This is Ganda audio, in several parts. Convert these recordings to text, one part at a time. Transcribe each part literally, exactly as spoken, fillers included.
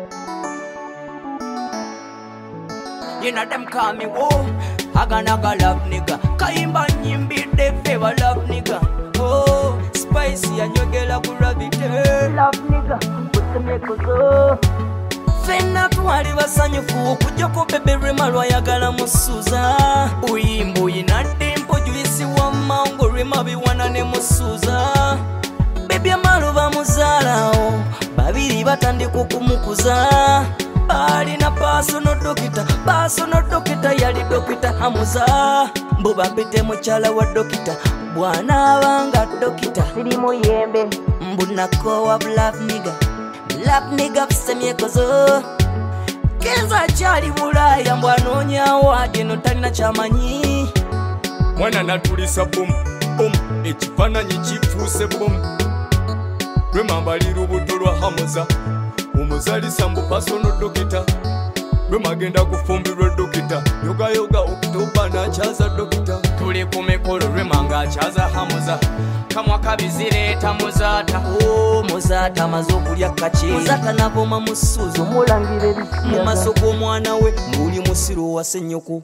You know them call me whoa, I gonna go love nigga. Kaimba nyimbi de favor love nigga. Oh, spicy and you get a gravity. Love nigga, put the meko. Fena twali basanyufu kujoko bebe rema lwayagala musuza. Uyimbu yinadde mpojulisi wa mango rema biwana ne musuza. Baby amalu bamuzalao babiri batandika okumukuza. Bali na personal dokita, personal dokita yali dokita Hamuza. Mbuba mpite muchala wa dokita, bwana wanga dokita. Siri muyembe, mbunako wa black nigga. Black nigga fsemye kozo. Kenza chali bulaya mbwanonya wade no talina chamanyi. Mwana natulisa boom, boom, ekifananyi kifuuse boom. Rwemamba lirubuto lwa Hamuza. Umuzalisa mbu personal dokita. Rwemagenda kufumbirwa dokita. Yoga yoga okutoba nachaza dokita. Tuli kumekolo Rwemanga achaza Hamuza. Kamwa kabizireta Muzata. Oh Muzata mazokulya kachi. Muzata navoma musuzo mulangire bisiya. Mu maso g'omwana we muli musiro wa senyoko.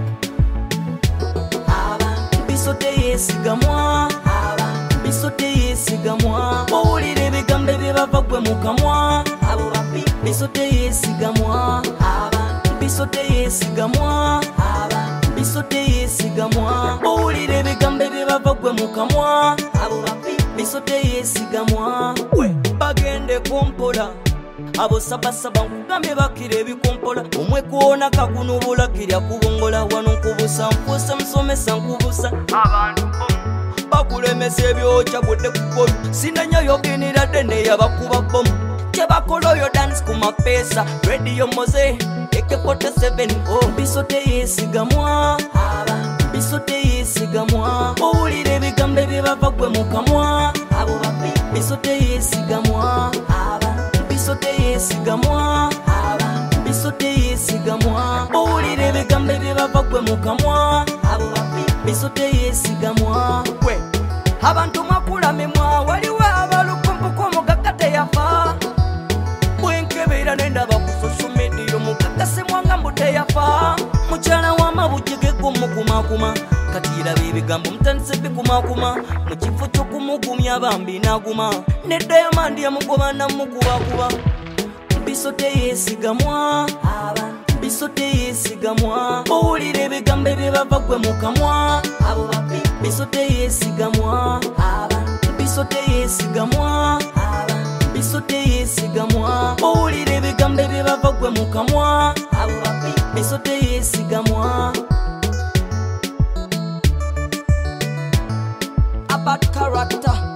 Aba bisote yesigamwa. Aba bisote yesigamwa. Owulire ebigambo ebyebava gwe mukamwa. Abo bapi bisote yesigamwa. Aba bisote yesigamwa. Aba bisote yesigamwa. Owulire ebigambo ebyebava gwe mukamwa. Abo bapi bisote yesigamwa. We bagende kumpola. Abo sabasaba nkugambe bakire ebikompola. Omwe kuona kakunubula kirya kubongola. Wano nkubusa nfuusa musomesa nkubusa. Abantu bakulemesa ebyocha budde kukola. Sinanya yoginira dene yabakuba bomu. Chebakoloyo dance kumapesa. Radio Moze A K forty-seven. Oh bisote yesigamwa. Aba bisote yesigamwa. Owulire ebigambo ebyebava gwe mukamwa. Abo bapi bisote yesigamwa. Aba bisote yesigamwa. Aba bisote yesigamwa. Owulire ebigambo ebyebava gwe mukamwa. Abo bapi bisote yesigamwa. Gwe abantu makula memwa waliwo abalukumpuko mugagate yafa. Bwenkebera nendaba ku social media mugagase mwanga mbute yafa. Mukyala wa mabujege gumukumakuma katira bibigambo mutandise bikumakuma mu kifo ky'okumugumya bambi naguma ne Diamond yamugoba namukubakuba. Bisote yesigamwa. Aba bisote yesigamwa. Owulire ebigambo ebyebava gwe mukamwa. Abo bapi bisote yesigamwa. Aba bisote yesigamwa. Aba bisote yesigamwa. Owulire ebigambo ebyebava gwe mukamwa. Abo bapi bisote yesigamwa. A bad character.